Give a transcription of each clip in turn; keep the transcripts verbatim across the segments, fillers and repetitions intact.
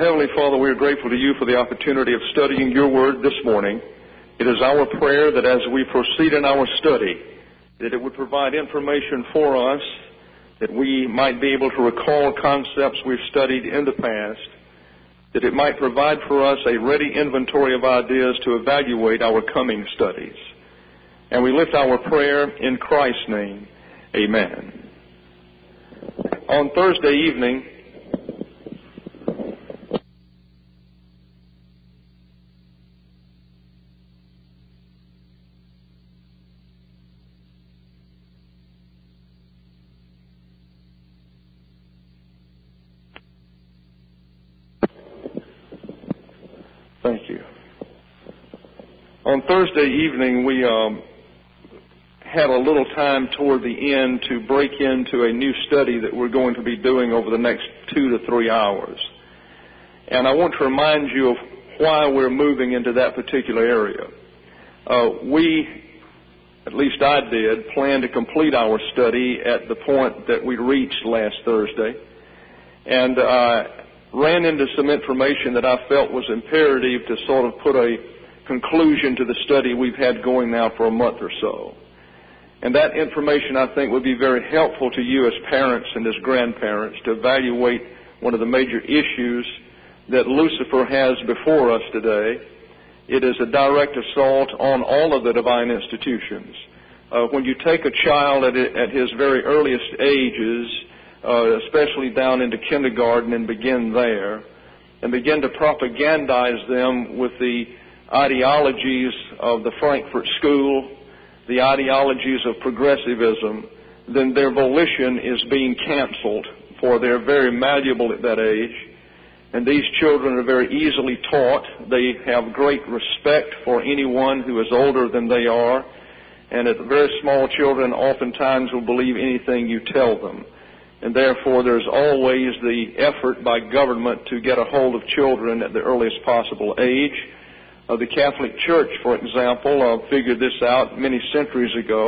Heavenly Father, we are grateful to you for the opportunity of studying your word this morning. It is our prayer that as we proceed in our study, that it would provide information for us, that we might be able to recall concepts we've studied in the past, that it might provide for us a ready inventory of ideas to evaluate our coming studies. And we lift our prayer in Christ's name. Amen. On Thursday evening, Thank you. On Thursday evening, we um, had a little time toward the end to break into a new study that we're going to be doing over the next two to three hours. And I want to remind you of why we're moving into that particular area. Uh, we, at least I did, plan to complete our study at the point that we reached last Thursday. And uh ran into some information that I felt was imperative to sort of put a conclusion to the study we've had going now for a month or so. And that information, I think, would be very helpful to you as parents and as grandparents to evaluate one of the major issues that Lucifer has before us today. It is a direct assault on all of the divine institutions. Uh, when you take a child at, at his very earliest ages, Uh, especially down into kindergarten, and begin there, and begin to propagandize them with the ideologies of the Frankfurt School, the ideologies of progressivism, then their volition is being canceled, for they're very malleable at that age. And these children are very easily taught. They have great respect for anyone who is older than they are, and at very small children oftentimes will believe anything you tell them. And therefore, there's always the effort by government to get a hold of children at the earliest possible age. Uh, the Catholic Church, for example, uh, figured this out many centuries ago.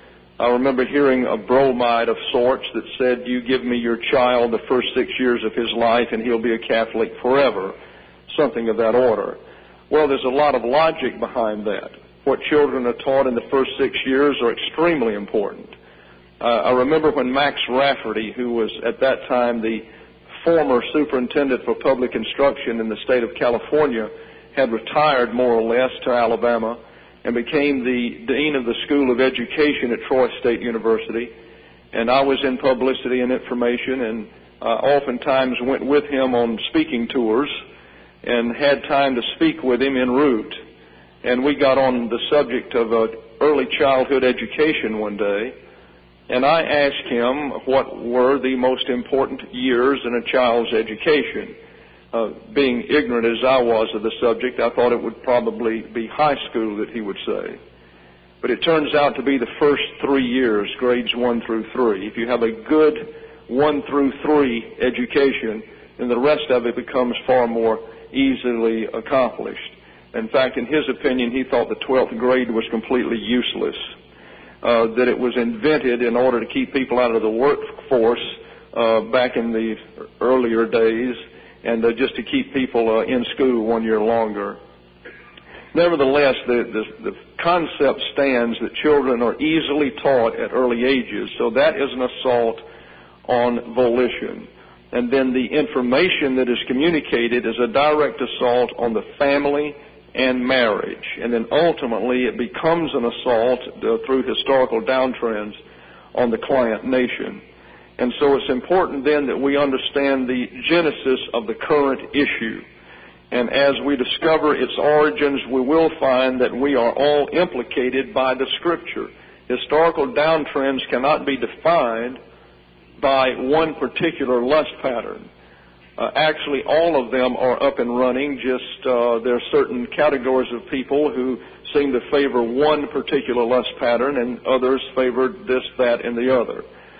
I remember hearing a bromide of sorts that said, you give me your child the first six years of his life and he'll be a Catholic forever, something of that order. Well, there's a lot of logic behind that. What children are taught in the first six years are extremely important. Uh, I remember when Max Rafferty, who was at that time the former superintendent for public instruction in the state of California, had retired more or less to Alabama and became the dean of the School of Education at Troy State University. And I was in publicity and information, and uh, oftentimes went with him on speaking tours and had time to speak with him en route. And we got on the subject of uh, early childhood education one day. And I asked him what were the most important years in a child's education. Uh, being ignorant as I was of the subject, I thought it would probably be high school that he would say. But it turns out to be the first three years, grades one through three. If you have a good one through three education, then the rest of it becomes far more easily accomplished. In fact, in his opinion, he thought the twelfth grade was completely useless. Uh, that it was invented in order to keep people out of the workforce uh, back in the earlier days, and uh, just to keep people uh, in school one year longer. Nevertheless, the, the, the concept stands that children are easily taught at early ages, so that is an assault on volition. And then the information that is communicated is a direct assault on the family and marriage. And then ultimately it becomes an assault uh, through historical downtrends on the client nation. And so it's important then that we understand the genesis of the current issue. And as we discover its origins, we will find that we are all implicated by the Scripture. Historical downtrends cannot be defined by one particular lust pattern. Uh, actually, all of them are up and running, just uh, there are certain categories of people who seem to favor one particular lust pattern and others favor this, that, and the other.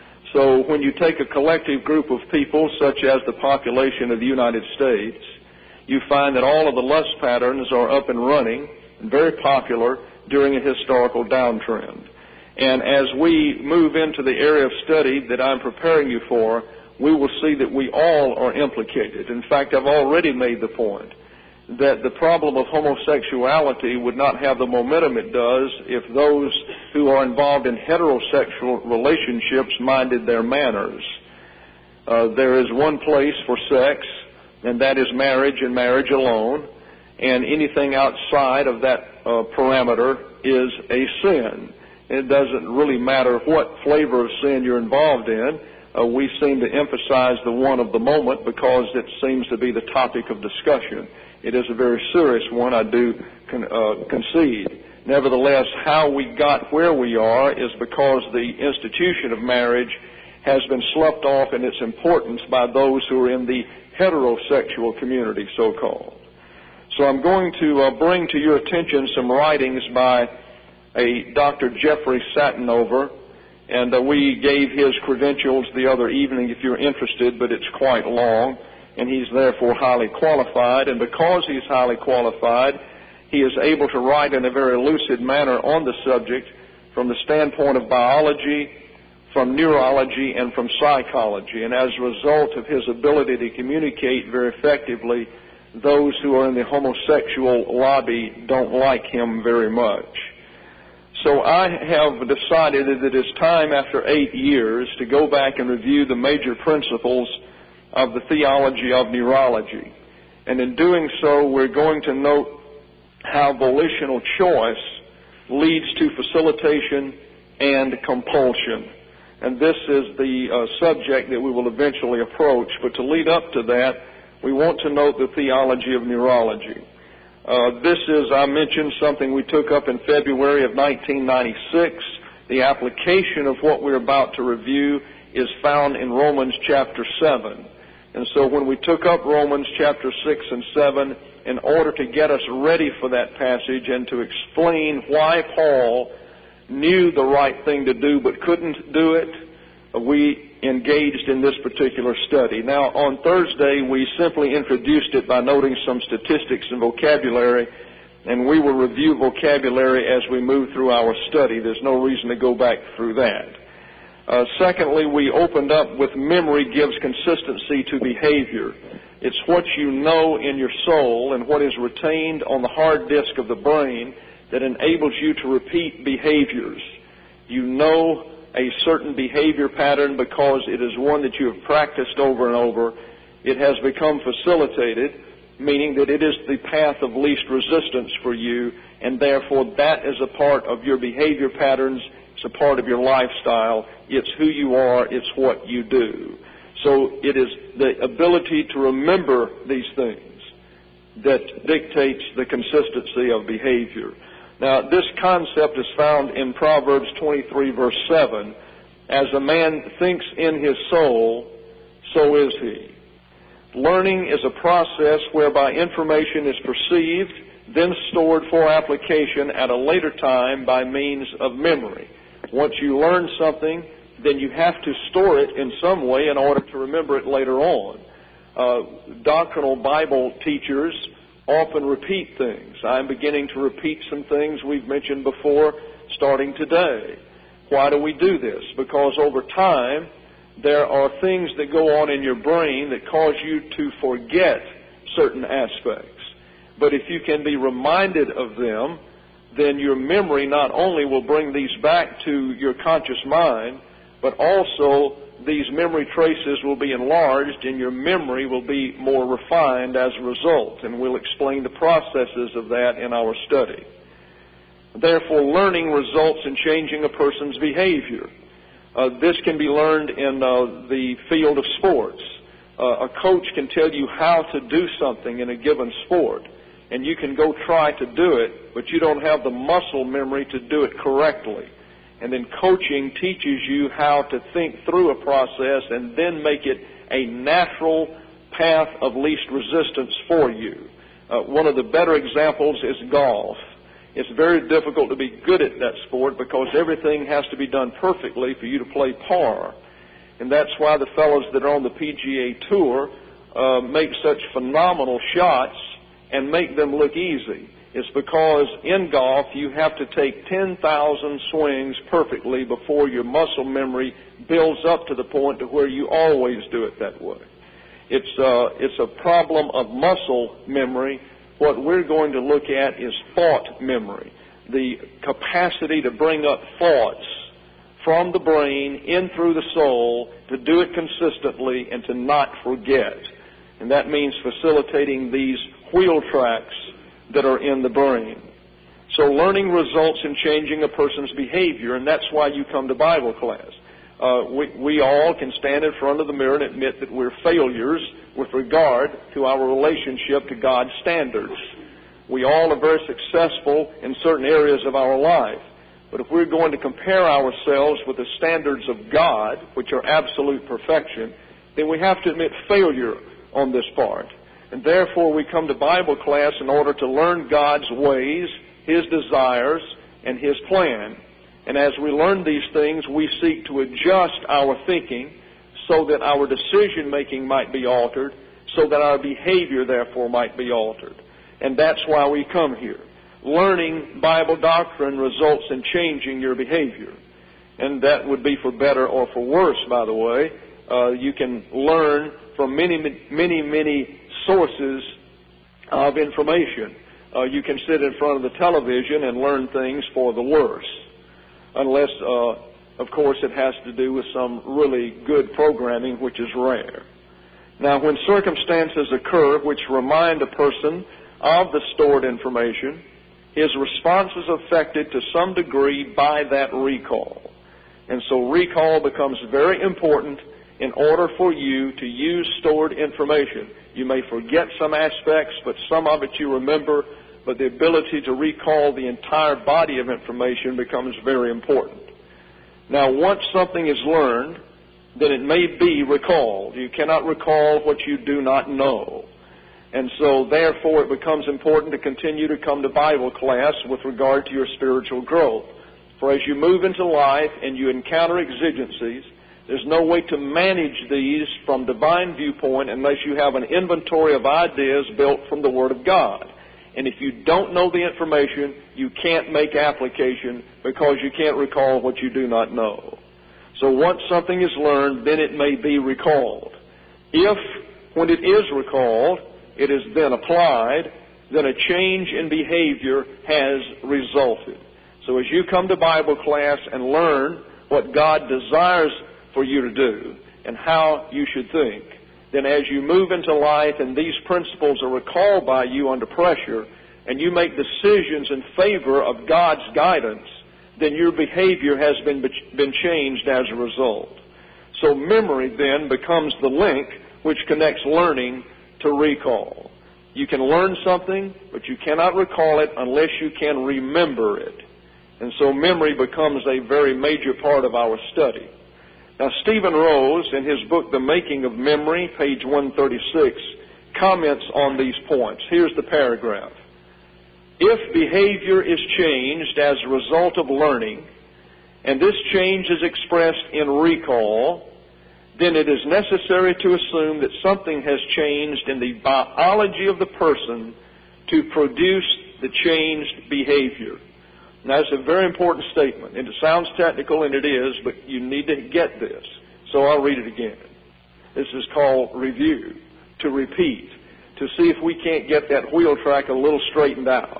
So when you take a collective group of people, such as the population of the United States, you find that all of the lust patterns are up and running and very popular during a historical downtrend. And as we move into the area of study that I'm preparing you for, we will see that we all are implicated. In fact, I've already made the point that the problem of homosexuality would not have the momentum it does if those who are involved in heterosexual relationships minded their manners. Uh, there is one place for sex, and that is marriage and marriage alone, and anything outside of that uh, parameter is a sin. It doesn't really matter what flavor of sin you're involved in. Uh, we seem to emphasize the one of the moment because it seems to be the topic of discussion. It is a very serious one, I do con- uh, concede. Nevertheless, how we got where we are is because the institution of marriage has been sloughed off in its importance by those who are in the heterosexual community, so-called. So I'm going to uh, bring to your attention some writings by a Doctor Jeffrey Satinover, and uh, we gave his credentials the other evening if you're interested, but it's quite long, and he's therefore highly qualified. And because he's highly qualified, he is able to write in a very lucid manner on the subject from the standpoint of biology, from neurology, and from psychology. And as a result of his ability to communicate very effectively, those who are in the homosexual lobby don't like him very much. So I have decided that it's time after eight years to go back and review the major principles of the theology of neurology. And in doing so, we're going to note how volitional choice leads to facilitation and compulsion. And this is the uh, subject that we will eventually approach. But to lead up to that, we want to note the theology of neurology. Uh, this is, I mentioned, something we took up in February of nineteen ninety-six. The application of what we're about to review is found in Romans chapter seven. And so when we took up Romans chapter six and seven, in order to get us ready for that passage and to explain why Paul knew the right thing to do but couldn't do it, we engaged in this particular study. Now, on Thursday, we simply introduced it by noting some statistics and vocabulary, and we will review vocabulary as we move through our study. There's no reason to go back through that. Uh, secondly, we opened up with memory gives consistency to behavior. It's what you know in your soul and what is retained on the hard disk of the brain that enables you to repeat behaviors. You know a certain behavior pattern because it is one that you have practiced over and over. It has become facilitated, meaning that it is the path of least resistance for you, and therefore that is a part of your behavior patterns. It's a part of your lifestyle. It's who you are. It's what you do. So it is the ability to remember these things that dictates the consistency of behavior. Now, this concept is found in Proverbs twenty-three, verse seven. As a man thinks in his soul, so is he. Learning is a process whereby information is perceived, then stored for application at a later time by means of memory. Once you learn something, then you have to store it in some way in order to remember it later on. Uh, doctrinal Bible teachers often repeat things. I'm beginning to repeat some things we've mentioned before starting today. Why do we do this? Because over time, there are things that go on in your brain that cause you to forget certain aspects. But if you can be reminded of them, then your memory not only will bring these back to your conscious mind, but also these memory traces will be enlarged and your memory will be more refined as a result. And we'll explain the processes of that in our study. Therefore, learning results in changing a person's behavior. Uh, this can be learned in uh, the field of sports. Uh, a coach can tell you how to do something in a given sport, and you can go try to do it, but you don't have the muscle memory to do it correctly. And then coaching teaches you how to think through a process and then make it a natural path of least resistance for you. Uh, one of the better examples is golf. It's very difficult to be good at that sport because everything has to be done perfectly for you to play par. And that's why the fellows that are on the P G A Tour uh, make such phenomenal shots and make them look easy. It's because in golf you have to take ten thousand swings perfectly before your muscle memory builds up to the point to where you always do it that way. It's, uh, it's a problem of muscle memory. What we're going to look at is thought memory, the capacity to bring up thoughts from the brain in through the soul, to do it consistently and to not forget. And that means facilitating these wheel tracks that are in the brain. So learning results in changing a person's behavior, and that's why you come to Bible class. Uh, we, we all can stand in front of the mirror and admit that we're failures with regard to our relationship to God's standards. We all are very successful in certain areas of our life. But if we're going to compare ourselves with the standards of God, which are absolute perfection, then we have to admit failure on this part. And therefore we come to Bible class in order to learn God's ways, His desires, and His plan. And as we learn these things, we seek to adjust our thinking so that our decision-making might be altered, so that our behavior, therefore, might be altered. And that's why we come here. Learning Bible doctrine results in changing your behavior. And that would be for better or for worse, by the way. Uh, you can learn from many, many, many sources of information. Uh, you can sit in front of the television and learn things for the worse. Unless, uh, of course, it has to do with some really good programming, which is rare. Now, when circumstances occur which remind a person of the stored information, his response is affected to some degree by that recall. And so recall becomes very important in order for you to use stored information. You may forget some aspects, but some of it you remember, but the ability to recall the entire body of information becomes very important. Now, once something is learned, then it may be recalled. You cannot recall what you do not know. And so, therefore, it becomes important to continue to come to Bible class with regard to your spiritual growth. For as you move into life and you encounter exigencies, there's no way to manage these from divine viewpoint unless you have an inventory of ideas built from the Word of God. And if you don't know the information, you can't make application because you can't recall what you do not know. So once something is learned, then it may be recalled. If, when it is recalled, it is then applied, then a change in behavior has resulted. So as you come to Bible class and learn what God desires for you to do and how you should think, then as you move into life and these principles are recalled by you under pressure and you make decisions in favor of God's guidance, then your behavior has been, been changed as a result. So memory then becomes the link which connects learning to recall. You can learn something, but you cannot recall it unless you can remember it. And so memory becomes a very major part of our study. Now, Stephen Rose, in his book, The Making of Memory, page one thirty-six, comments on these points. Here's the paragraph. If behavior is changed as a result of learning, and this change is expressed in recall, then it is necessary to assume that something has changed in the biology of the person to produce the changed behavior. Now, it's a very important statement, and it sounds technical, and it is, but you need to get this. So I'll read it again. This is called review, to repeat, to see if we can't get that wheel track a little straightened out.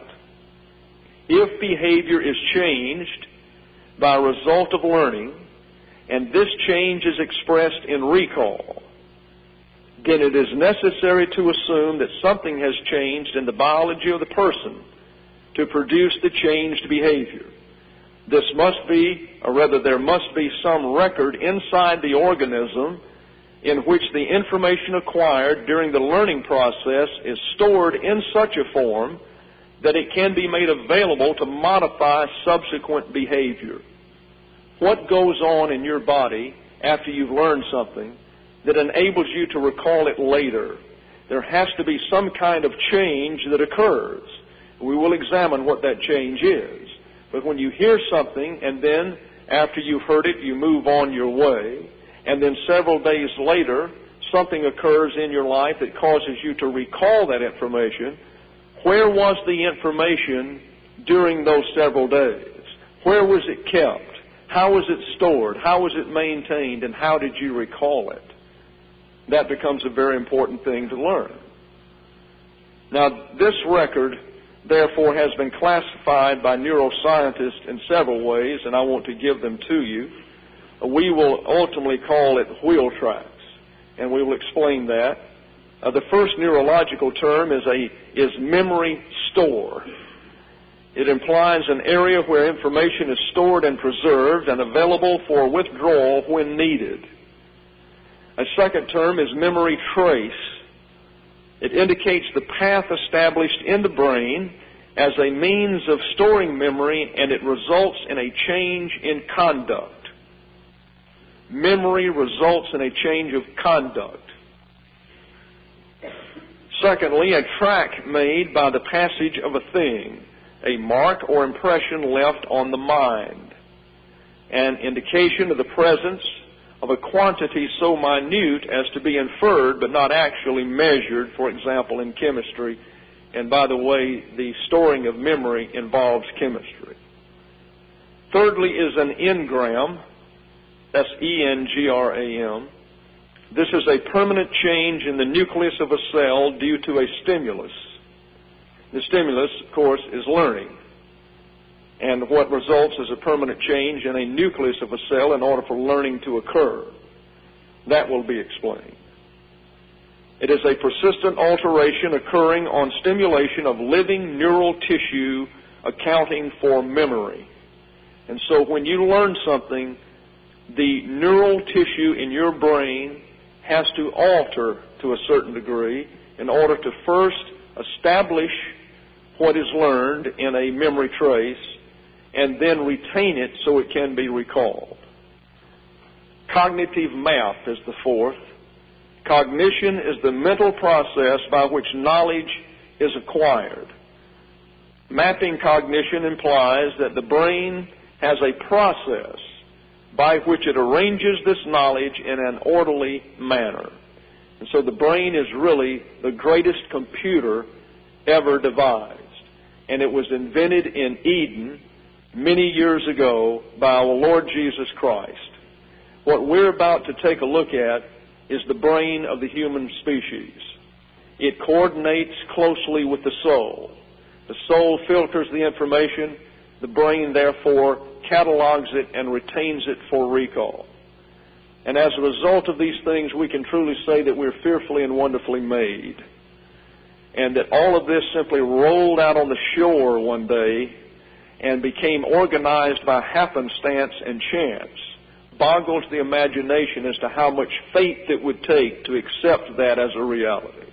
If behavior is changed by a result of learning, and this change is expressed in recall, then it is necessary to assume that something has changed in the biology of the person to produce the changed behavior. This must be, or rather there must be some record inside the organism in which the information acquired during the learning process is stored in such a form that it can be made available to modify subsequent behavior. What goes on in your body after you've learned something that enables you to recall it later? There has to be some kind of change that occurs. We will examine what that change is. But when you hear something and then after you've heard it, you move on your way, and then several days later, something occurs in your life that causes you to recall that information, Where was the information during those several days? Where was it kept? How was it stored? How was it maintained? And how did you recall it? That becomes a very important thing to learn. Now, this record, therefore, has been classified by neuroscientists in several ways, and I want to give them to you. We will ultimately call it wheel tracks, and we will explain that. Uh, the first neurological term is a is memory store. It implies an area where information is stored and preserved and available for withdrawal when needed. A second term is memory trace. It indicates the path established in the brain as a means of storing memory, and it results in a change in conduct. Memory results in a change of conduct. Secondly, a track made by the passage of a thing, a mark or impression left on the mind, an indication of the presence of a quantity so minute as to be inferred but not actually measured, for example, in chemistry. And by the way, the storing of memory involves chemistry. Thirdly is an engram. That's E N G R A M. This is a permanent change in the nucleus of a cell due to a stimulus. The stimulus, of course, is learning. And what results is a permanent change in a nucleus of a cell in order for learning to occur. That will be explained. It is a persistent alteration occurring on stimulation of living neural tissue accounting for memory. And so when you learn something, the neural tissue in your brain has to alter to a certain degree in order to first establish what is learned in a memory trace and then retain it so it can be recalled. Cognitive map is the fourth. Cognition is the mental process by which knowledge is acquired. Mapping cognition implies that the brain has a process by which it arranges this knowledge in an orderly manner. And so the brain is really the greatest computer ever devised. And it was invented in Eden many years ago by our Lord Jesus Christ. What we're about to take a look at is the brain of the human species. It coordinates closely with the soul. The soul filters the information. The brain, therefore, catalogs it and retains it for recall. And as a result of these things, we can truly say that we're fearfully and wonderfully made. And that all of this simply rolled out on the shore one day and became organized by happenstance and chance. Boggles the imagination as to how much faith it would take to accept that as a reality.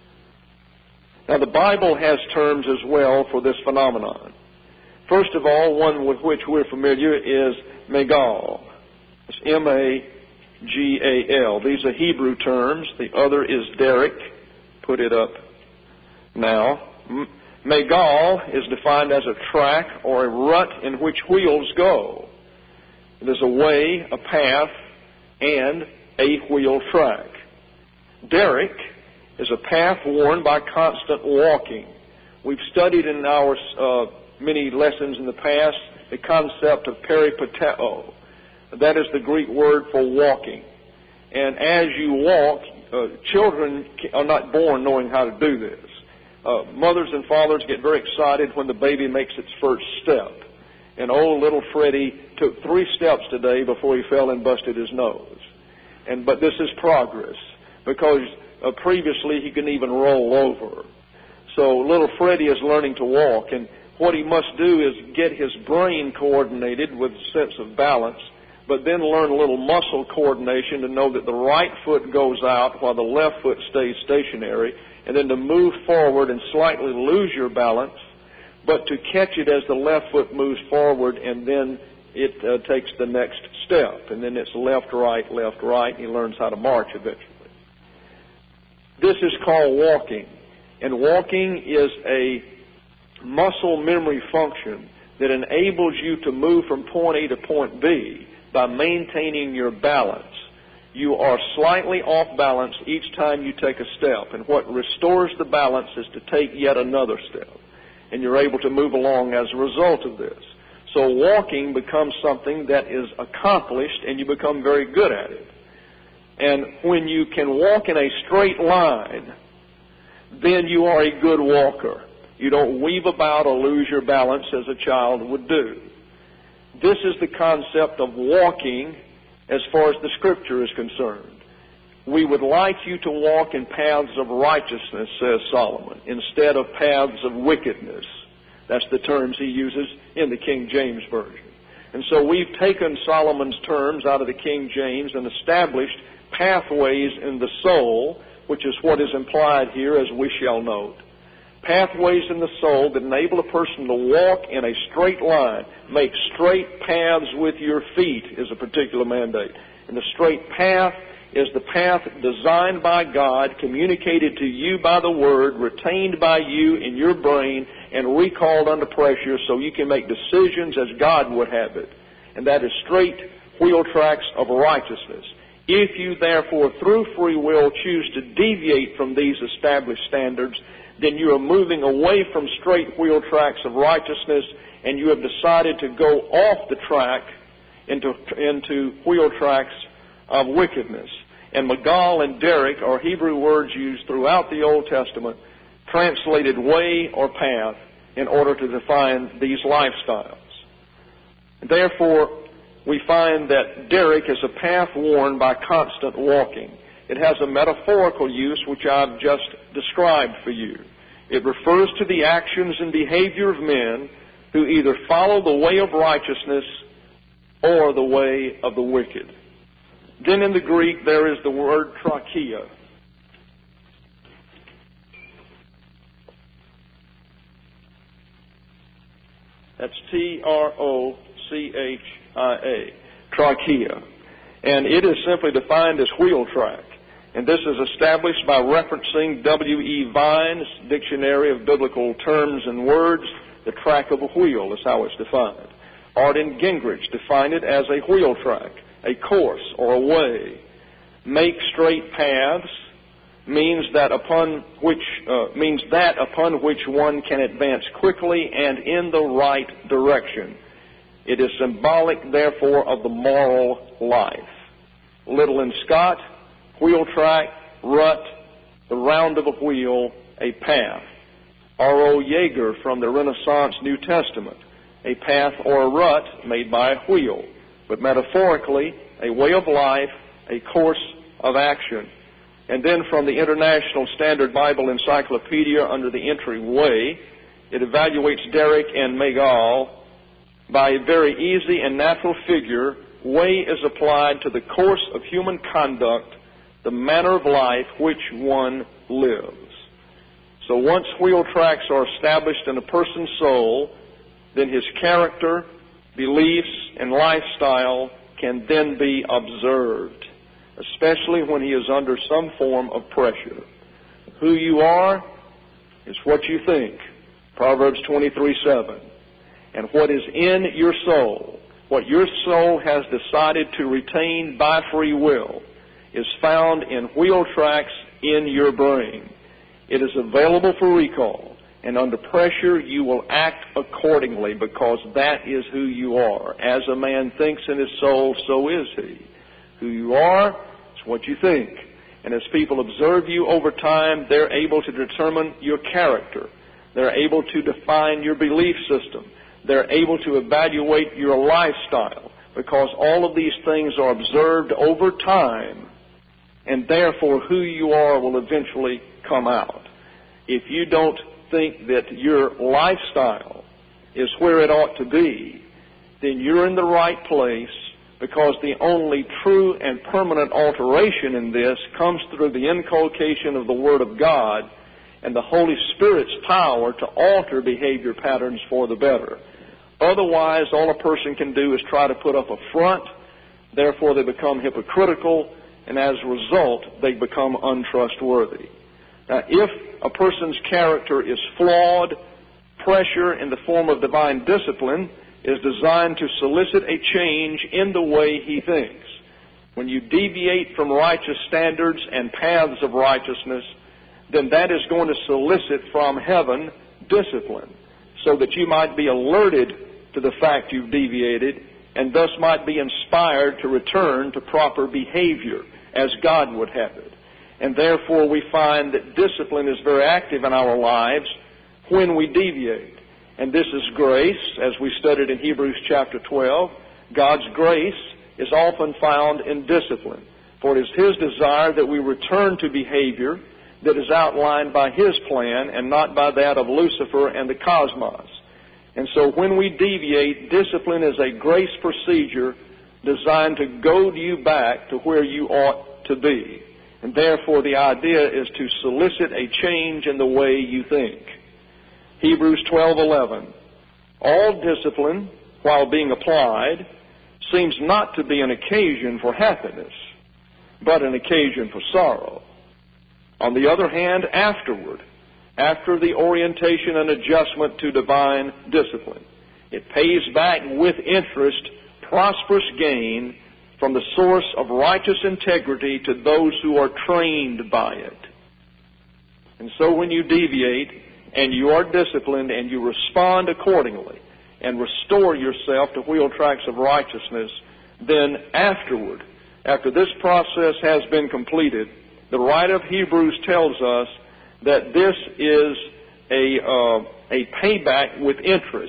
Now, the Bible has terms as well for this phenomenon. First of all, one with which we're familiar is Megal. It's M A G A L. These are Hebrew terms. The other is Derek. Put it up now. Megal is defined as a track or a rut in which wheels go. There's a way, a path, and a wheel track. Derek is a path worn by constant walking. We've studied in our uh, many lessons in the past the concept of peripateo. That is the Greek word for walking. And as you walk, uh, children are not born knowing how to do this. Uh, mothers and fathers get very excited when the baby makes its first step. And old little Freddie took three steps today before he fell and busted his nose. And but this is progress, because uh, previously he couldn't even roll over. So little Freddie is learning to walk, and what he must do is get his brain coordinated with a sense of balance, but then learn a little muscle coordination to know that the right foot goes out while the left foot stays stationary, and then to move forward and slightly lose your balance, but to catch it as the left foot moves forward, and then it uh, takes the next step. And then it's left, right, left, right, and he learns how to march eventually. This is called walking. And walking is a muscle memory function that enables you to move from point A to point B by maintaining your balance. you are slightly off balance each time you take a step. And what restores the balance is to take yet another step. And you're able to move along as a result of this. So walking becomes something that is accomplished, and you become very good at it. And when you can walk in a straight line, then you are a good walker. You don't weave about or lose your balance as a child would do. This is the concept of walking as far as the Scripture is concerned. We would like you to walk in paths of righteousness, says Solomon, instead of paths of wickedness. That's the terms he uses in the King James Version. And so we've taken Solomon's terms out of the King James and established pathways in the soul, which is what is implied here, as we shall note. Pathways in the soul that enable a person to walk in a straight line. Make straight paths with your feet is a particular mandate. And the straight path is the path designed by God, communicated to you by the Word, retained by you in your brain, and recalled under pressure so you can make decisions as God would have it. And that is straight wheel tracks of righteousness. If you, therefore, through free will, choose to deviate from these established standards, then you are moving away from straight wheel tracks of righteousness, and you have decided to go off the track into, into wheel tracks of wickedness. And Magal and Derek are Hebrew words used throughout the Old Testament, translated way or path, in order to define these lifestyles. Therefore, we find that Derek is a path worn by constant walking. It has a metaphorical use which I've just described for you. It refers to the actions and behavior of men who either follow the way of righteousness or the way of the wicked. Then in the Greek there is the word trachea. That's T R O C H I A, trachea. And it is simply defined as wheel track. And this is established by referencing W E Vine's Dictionary of Biblical Terms and Words. The track of a wheel is how it's defined. Arden Gingrich defined it as a wheel track, a course or a way. Make straight paths means that upon which uh, means that upon which one can advance quickly and in the right direction. It is symbolic, therefore, of the moral life. Little and Scott, wheel track, rut, the round of a wheel, a path. R O Yeager from the Renaissance New Testament, a path or a rut made by a wheel, but metaphorically, a way of life, a course of action. And then from the International Standard Bible Encyclopedia under the entry Way, it evaluates Derek and Magal by a very easy and natural figure. Way is applied to the course of human conduct, the manner of life which one lives. So once wheel tracks are established in a person's soul, then his character, beliefs, and lifestyle can then be observed, especially when he is under some form of pressure. Who you are is what you think, Proverbs twenty-three seven. And what is in your soul, what your soul has decided to retain by free will, is found in wheel tracks in your brain. It is available for recall, and under pressure you will act accordingly because that is who you are. As a man thinks in his soul, so is he. Who you are is what you think. And as people observe you over time, they're able to determine your character. They're able to define your belief system. They're able to evaluate your lifestyle because all of these things are observed over time, and therefore who you are will eventually come out. If you don't think that your lifestyle is where it ought to be, then you're in the right place, because the only true and permanent alteration in this comes through the inculcation of the Word of God and the Holy Spirit's power to alter behavior patterns for the better. Otherwise, all a person can do is try to put up a front. Therefore, they become hypocritical, and as a result, they become untrustworthy. Now, if a person's character is flawed, pressure in the form of divine discipline is designed to solicit a change in the way he thinks. when you deviate from righteous standards and paths of righteousness, then that is going to solicit from heaven discipline, so that you might be alerted to the fact you've deviated, and thus might be inspired to return to proper behavior as God would have it. And therefore we find that discipline is very active in our lives when we deviate. And this is grace, as we studied in Hebrews chapter twelve. God's grace is often found in discipline, for it is His desire that we return to behavior that is outlined by His plan and not by that of Lucifer and the cosmos. And so when we deviate, discipline is a grace procedure designed to goad you back to where you ought to be. And therefore the idea is to solicit a change in the way you think. Hebrews twelve eleven. All discipline, while being applied, seems not to be an occasion for happiness, but an occasion for sorrow. On the other hand, afterward, after the orientation and adjustment to divine discipline, it pays back with interest prosperous gain from the source of righteous integrity to those who are trained by it. And so when you deviate and you are disciplined and you respond accordingly and restore yourself to wheel tracks of righteousness, then afterward, after this process has been completed, the writer of Hebrews tells us that this is a, uh, a payback with interest.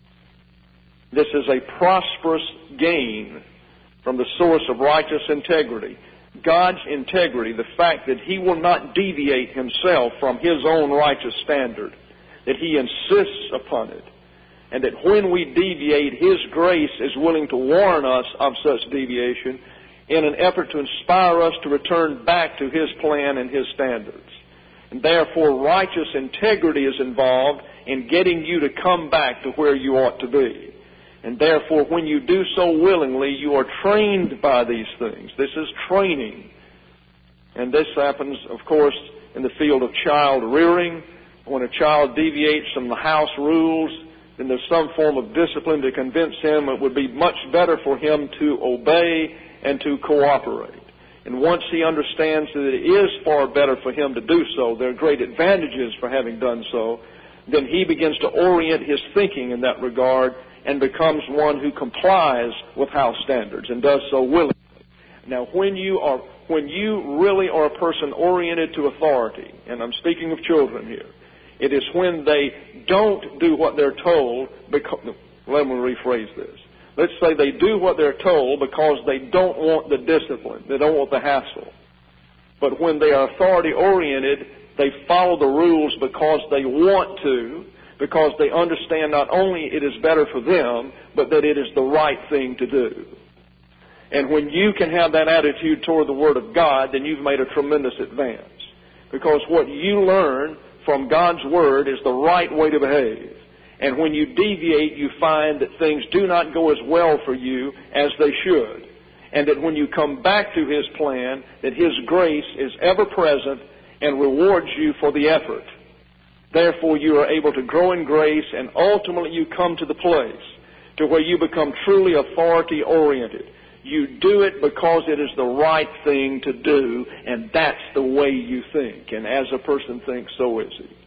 This is a prosperous gain from the source of righteous integrity. God's integrity, the fact that He will not deviate Himself from His own righteous standard, that He insists upon it, and that when we deviate, His grace is willing to warn us of such deviation in an effort to inspire us to return back to His plan and His standards. And therefore, righteous integrity is involved in getting you to come back to where you ought to be. And therefore, when you do so willingly, you are trained by these things. This is training. And this happens, of course, in the field of child rearing. When a child deviates from the house rules, then there's some form of discipline to convince him it would be much better for him to obey and to cooperate. And once he understands that it is far better for him to do so, there are great advantages for having done so, then he begins to orient his thinking in that regard and becomes one who complies with house standards and does so willingly. Now, when you are, when you really are a person oriented to authority, and I'm speaking of children here, it is when they don't do what they're told because, let me rephrase this. Let's say they do what they're told because they don't want the discipline. They don't want the hassle. But when they are authority-oriented, they follow the rules because they want to, because they understand not only it is better for them, but that it is the right thing to do. And when you can have that attitude toward the Word of God, then you've made a tremendous advance. Because what you learn from God's Word is the right way to behave. And when you deviate, you find that things do not go as well for you as they should. And that when you come back to His plan, that His grace is ever present and rewards you for the effort. Therefore, you are able to grow in grace, and ultimately you come to the place to where you become truly authority-oriented. You do it because it is the right thing to do, and that's the way you think. And as a person thinks, so is he.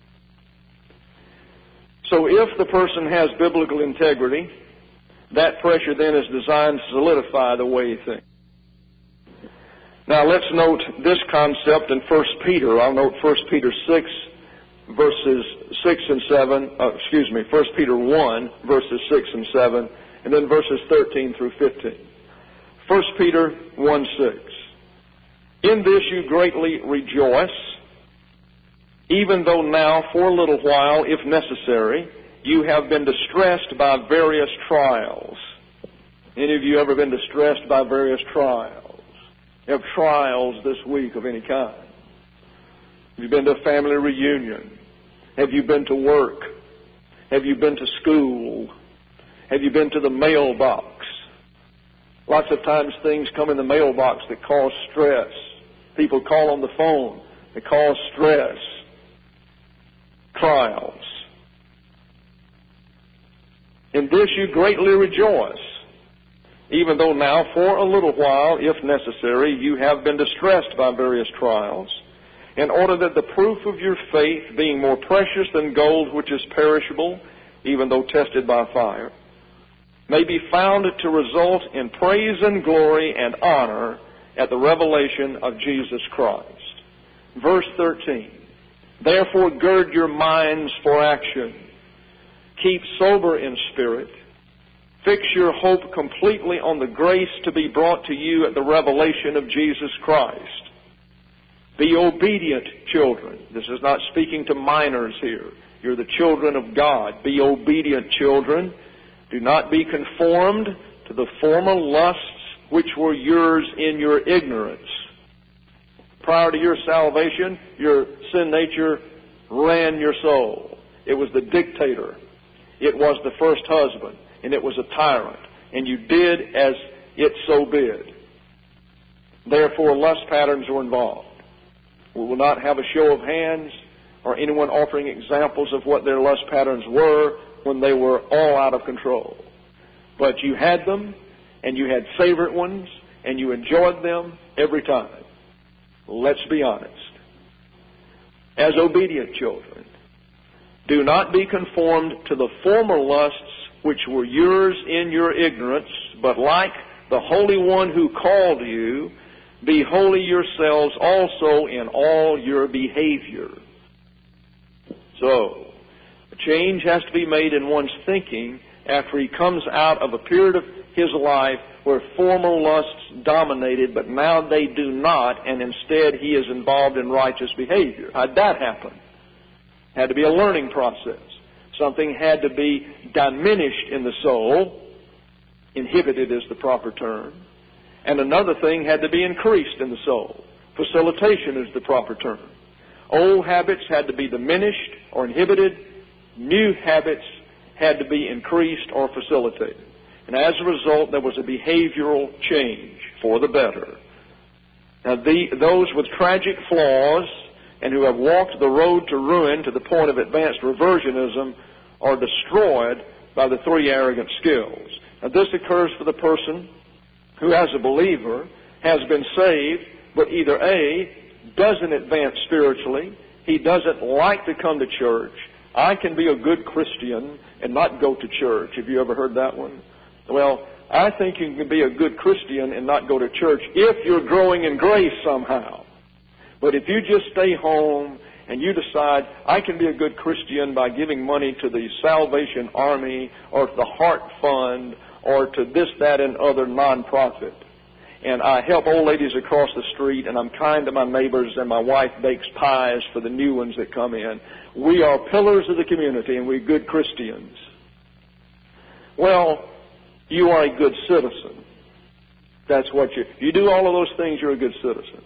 So if the person has biblical integrity, that pressure then is designed to solidify the way he thinks. Now let's note this concept in First Peter. I'll note First Peter six, verses six and seven. Uh, excuse me, First Peter one, verses six and seven, and then verses thirteen through fifteen. First Peter one six. In this you greatly rejoice, even though now for a little while, if necessary, you have been distressed by various trials. Any of you ever been distressed by various trials? You have trials this week of any kind. Have you been to a family reunion? Have you been to work? Have you been to school? Have you been to the mailbox? Lots of times things come in the mailbox that cause stress. People call on the phone. They cause stress. Trials. In this you greatly rejoice, even though now for a little while, if necessary, you have been distressed by various trials, in order that the proof of your faith, being more precious than gold which is perishable, even though tested by fire, may be found to result in praise and glory and honor at the revelation of Jesus Christ. Verse thirteen, therefore gird your minds for action. Keep sober in spirit. Fix your hope completely on the grace to be brought to you at the revelation of Jesus Christ. Be obedient, children. This is not speaking to minors here. You're the children of God. Be obedient, children. Do not be conformed to the former lusts which were yours in your ignorance. Prior to your salvation, your sin nature ran your soul. It was the dictator. It was the first husband, and it was a tyrant, and you did as it so bid. Therefore, lust patterns were involved. We will not have a show of hands or anyone offering examples of what their lust patterns were when they were all out of control. But you had them, and you had favorite ones, and you enjoyed them every time. Let's be honest. As obedient children, do not be conformed to the former lusts which were yours in your ignorance, but like the Holy One who called you, be holy yourselves also in all your behavior. So, a change has to be made in one's thinking after he comes out of a period of his life where former lusts dominated, but now they do not, and instead he is involved in righteous behavior. How'd that happen? Had to be a learning process. Something had to be diminished in the soul. Inhibited is the proper term. And another thing had to be increased in the soul. Facilitation is the proper term. Old habits had to be diminished or inhibited. New habits had to be increased or facilitated. And as a result, there was a behavioral change for the better. Now, the, those with tragic flaws and who have walked the road to ruin to the point of advanced reversionism are destroyed by the three arrogant skills. Now, this occurs for the person who, as a believer, has been saved, but either A, doesn't advance spiritually, he doesn't like to come to church. I can be a good Christian and not go to church. Have you ever heard that one? Well, I think you can be a good Christian and not go to church if you're growing in grace somehow. But if you just stay home and you decide, I can be a good Christian by giving money to the Salvation Army or to the Heart Fund or to this, that, and other nonprofit, and I help old ladies across the street, and I'm kind to my neighbors, and my wife bakes pies for the new ones that come in. We are pillars of the community, and we're good Christians. Well, you are a good citizen. That's what you... You do all of those things, you're a good citizen.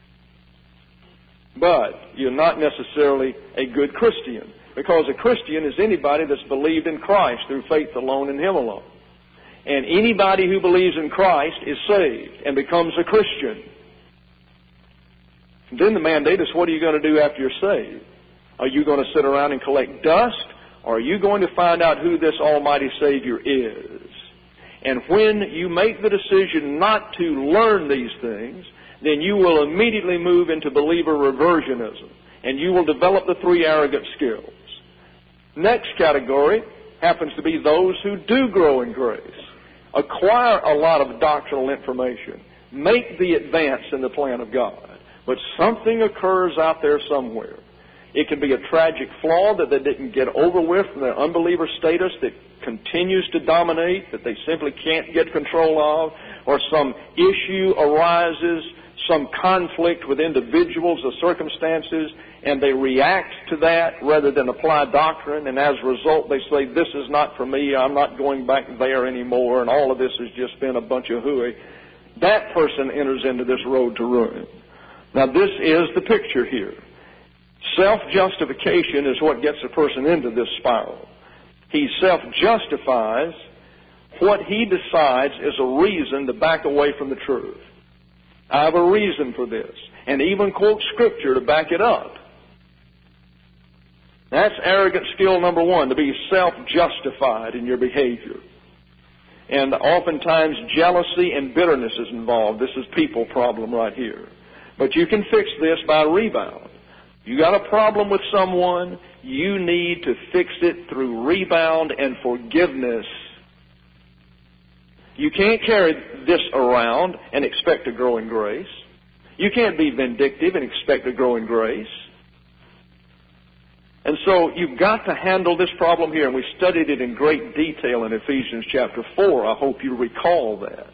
But you're not necessarily a good Christian, because a Christian is anybody that's believed in Christ through faith alone in Him alone. And anybody who believes in Christ is saved and becomes a Christian. And then the mandate is, what are you going to do after you're saved? Are you going to sit around and collect dust? Or are you going to find out who this Almighty Savior is? And when you make the decision not to learn these things, then you will immediately move into believer reversionism. And you will develop the three arrogant skills. Next category happens to be those who do grow in grace. Acquire a lot of doctrinal information. Make the advance in the plan of God. But something occurs out there somewhere. It can be a tragic flaw that they didn't get over with from their unbeliever status that continues to dominate, that they simply can't get control of, or some issue arises, some conflict with individuals or circumstances, and they react to that rather than apply doctrine, and as a result they say, this is not for me, I'm not going back there anymore, and all of this has just been a bunch of hooey. That person enters into this road to ruin. Now, this is the picture here. Self-justification is what gets a person into this spiral. He self-justifies what he decides is a reason to back away from the truth. I have a reason for this, and even quote Scripture to back it up. That's arrogant skill number one, to be self-justified in your behavior. And oftentimes jealousy and bitterness is involved. This is people problem right here. But you can fix this by rebound. You got a problem with someone, you need to fix it through rebound and forgiveness. You can't carry this around and expect to grow in grace. You can't be vindictive and expect to grow in grace. And so you've got to handle this problem here, and we studied it in great detail in Ephesians chapter four. I hope you recall that.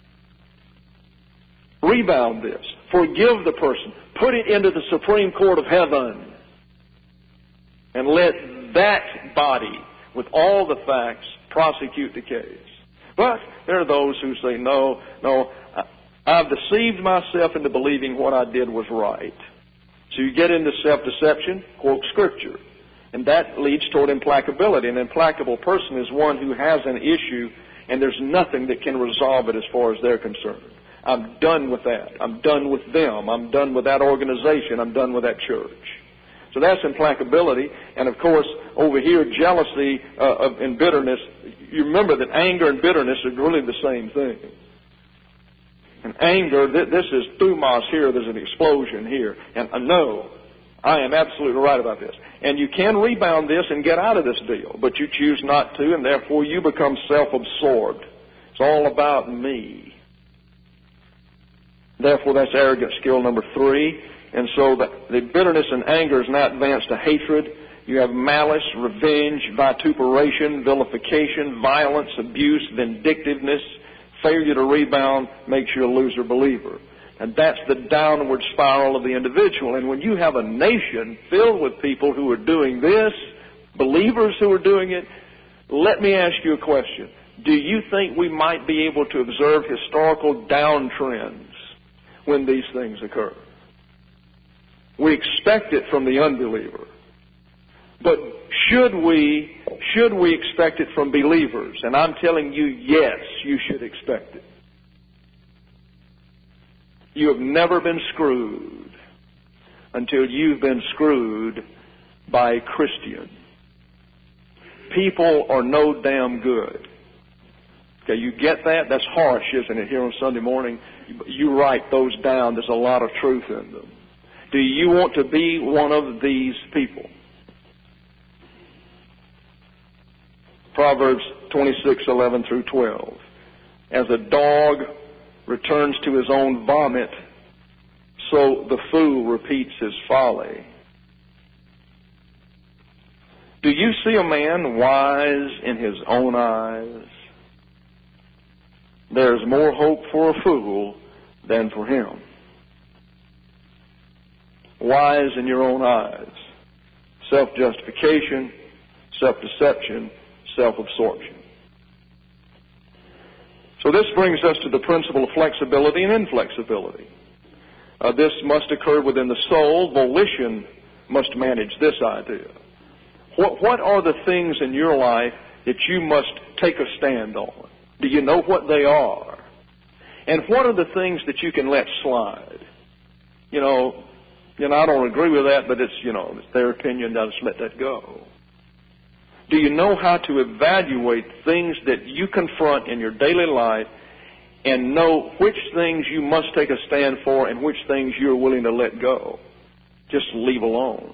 Rebound this. Forgive the person. Put it into the Supreme Court of Heaven. And let that body, with all the facts, prosecute the case. But there are those who say, no, no, I've deceived myself into believing what I did was right. So you get into self-deception, quote Scripture. And that leads toward implacability. An implacable person is one who has an issue and there's nothing that can resolve it as far as they're concerned. I'm done with that. I'm done with them. I'm done with that organization. I'm done with that church. So that's implacability. And of course, over here, jealousy uh, and bitterness. You remember that anger and bitterness are really the same thing. And anger, this is thumos here, there's an explosion here. And uh, no, I am absolutely right about this. And you can rebound this and get out of this deal, but you choose not to, and therefore you become self-absorbed. It's all about me. Therefore, that's arrogant skill number three. And so the, the bitterness and anger is now advanced to hatred. You have malice, revenge, vituperation, vilification, violence, abuse, vindictiveness. Failure to rebound makes you a loser believer. And that's the downward spiral of the individual. And when you have a nation filled with people who are doing this, believers who are doing it, let me ask you a question. Do you think we might be able to observe historical downtrends when these things occur? We expect it from the unbeliever. But should we, should we expect it from believers? And I'm telling you, yes, you should expect it. You have never been screwed until you've been screwed by a Christian. People are no damn good. Okay, you get that? That's harsh, isn't it, here on Sunday morning? You write those down. There's a lot of truth in them. Do you want to be one of these people? Proverbs twenty-six, eleven through twelve. As a dog returns to his own vomit, so the fool repeats his folly. Do you see a man wise in his own eyes? There's more hope for a fool than for him. Wise in your own eyes. Self-justification, self-deception, self-absorption. So this brings us to the principle of flexibility and inflexibility. Uh, this must occur within the soul. Volition must manage this idea. What, what are the things in your life that you must take a stand on? Do you know what they are? And what are the things that you can let slide? You know, you know, I don't agree with that, but it's, you know, it's their opinion. I'll just let that go. Do you know how to evaluate things that you confront in your daily life and know which things you must take a stand for and which things you're willing to let go? Just leave alone.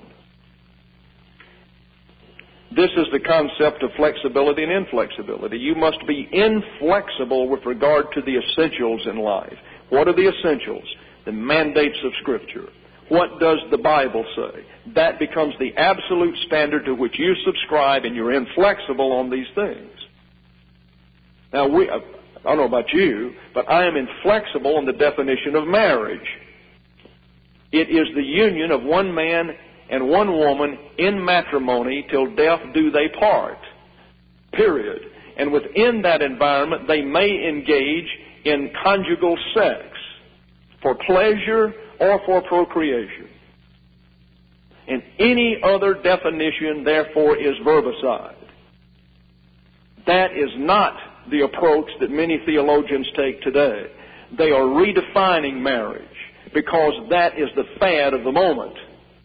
This is the concept of flexibility and inflexibility. You must be inflexible with regard to the essentials in life. What are the essentials? The mandates of Scripture. What does the Bible say? That becomes the absolute standard to which you subscribe, and you're inflexible on these things. Now, we, I don't know about you, but I am inflexible on the definition of marriage. It is the union of one man and one woman in matrimony till death do they part. Period. And within that environment, they may engage in conjugal sex for pleasure or for procreation. And any other definition, therefore, is verbicide. That is not the approach that many theologians take today. They are redefining marriage because that is the fad of the moment.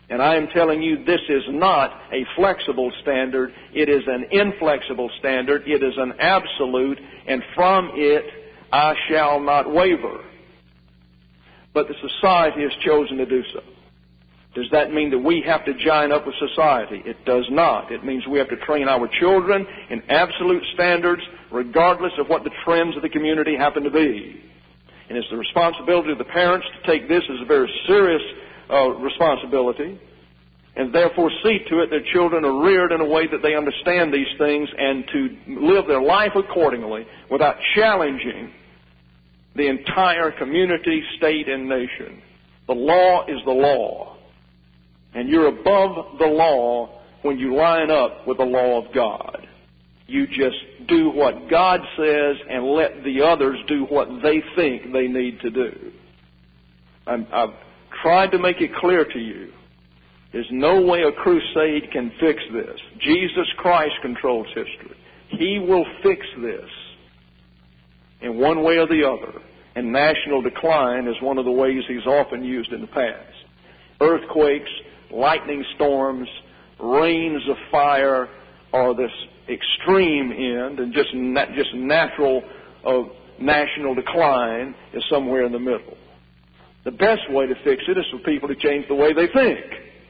And I am telling you, this is not a flexible standard. It is an inflexible standard. It is an absolute, and from it I shall not waver. But the society has chosen to do so. Does that mean that we have to join up with society? It does not. It means we have to train our children in absolute standards, regardless of what the trends of the community happen to be. And it's the responsibility of the parents to take this as a very serious uh, responsibility, and therefore see to it their children are reared in a way that they understand these things, and to live their life accordingly without challenging the entire community, state, and nation. The law is the law. And you're above the law when you line up with the law of God. You just do what God says and let the others do what they think they need to do. I'm, I've tried to make it clear to you. There's no way a crusade can fix this. Jesus Christ controls history. He will fix this in one way or the other. And national decline is one of the ways He's often used in the past. Earthquakes, lightning storms, rains of fire are this extreme end, and just na- just natural uh, national decline is somewhere in the middle. The best way to fix it is for people to change the way they think.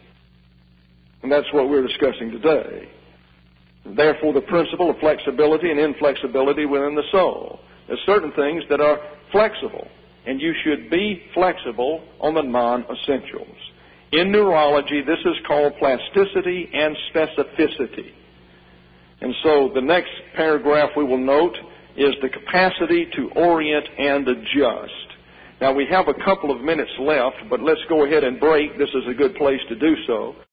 And that's what we're discussing today. Therefore, the principle of flexibility and inflexibility within the soul. There's certain things that are flexible, and you should be flexible on the non-essentials. In neurology, this is called plasticity and specificity. And so the next paragraph we will note is the capacity to orient and adjust. Now, we have a couple of minutes left, but let's go ahead and break. This is a good place to do so.